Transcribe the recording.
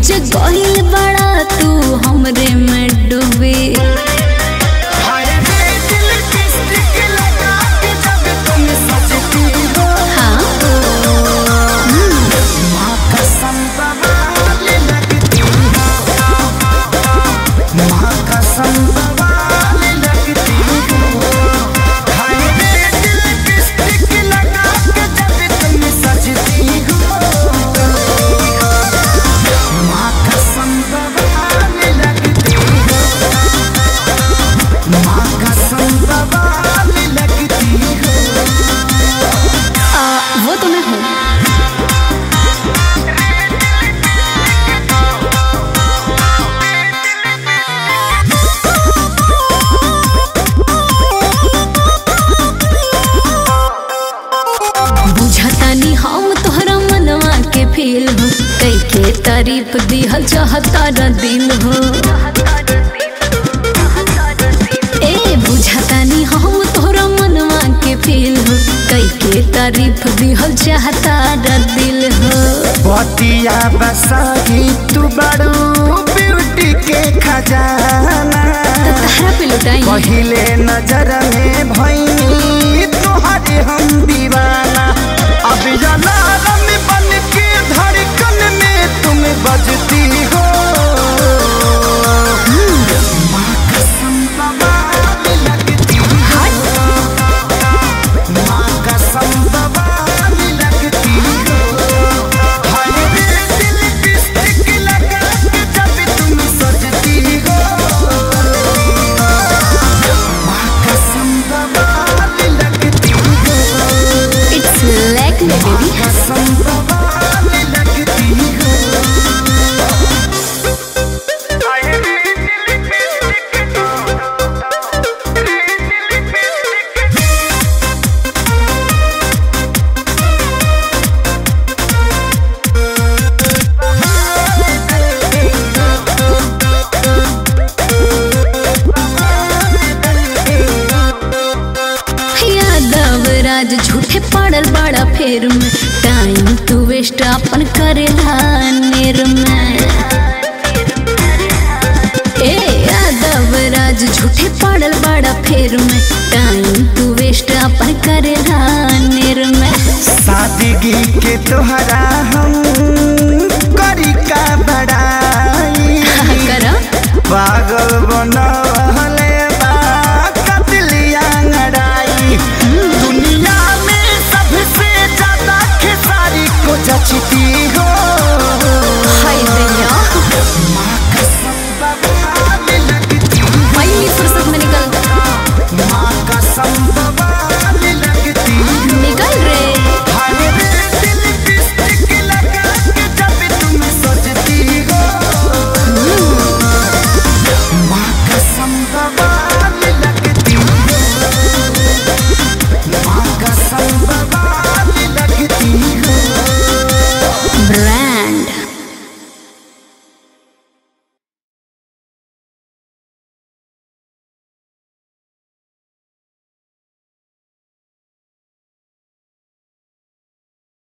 बीच गहिल बड़ा तू हमरे में डूबे। वो तो मैं हूँ। बुझतानी हम तोहरा मनवा के फील हो, कई के तारीफ दिहल चाहता न दिल हो। ए बुझतानी हम तोहरा मनवा के फील हो, कई के तारीफ दिहल चाहता न दिल हो। बतिया बसाही तू बड़ू ब्यूटी के खजाना, तहरा पे लुटाई पहिले नजर में भईनी तोहरे हम दीवाना। अब अलार्म बन के धड़कन में तुम बजती हो। माँ कसम बवाल लगती हो, माँ कसम बवाल लगती हो। हाय रे दिल लिपस्टिक लगा के जब तुम सजती हो। माँ कसम बवाल लगती हो। It's like me baby. कसम बवाल लगती हो। यादव राज झूठे पड़ल बड़ा फेर में, टाइम तू वेस्ट अपन करेला नेर में। ए यादव राज झूठे पड़ल बड़ा फेर में, टाइम तू वेस्ट अपन करेला नेर में। सादगी के तोहरा